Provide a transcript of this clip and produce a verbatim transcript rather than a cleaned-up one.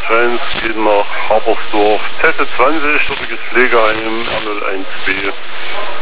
eins geht nach Habersdorf, Tesse zwanzig, dortiges Pflegeheim, R null eins B.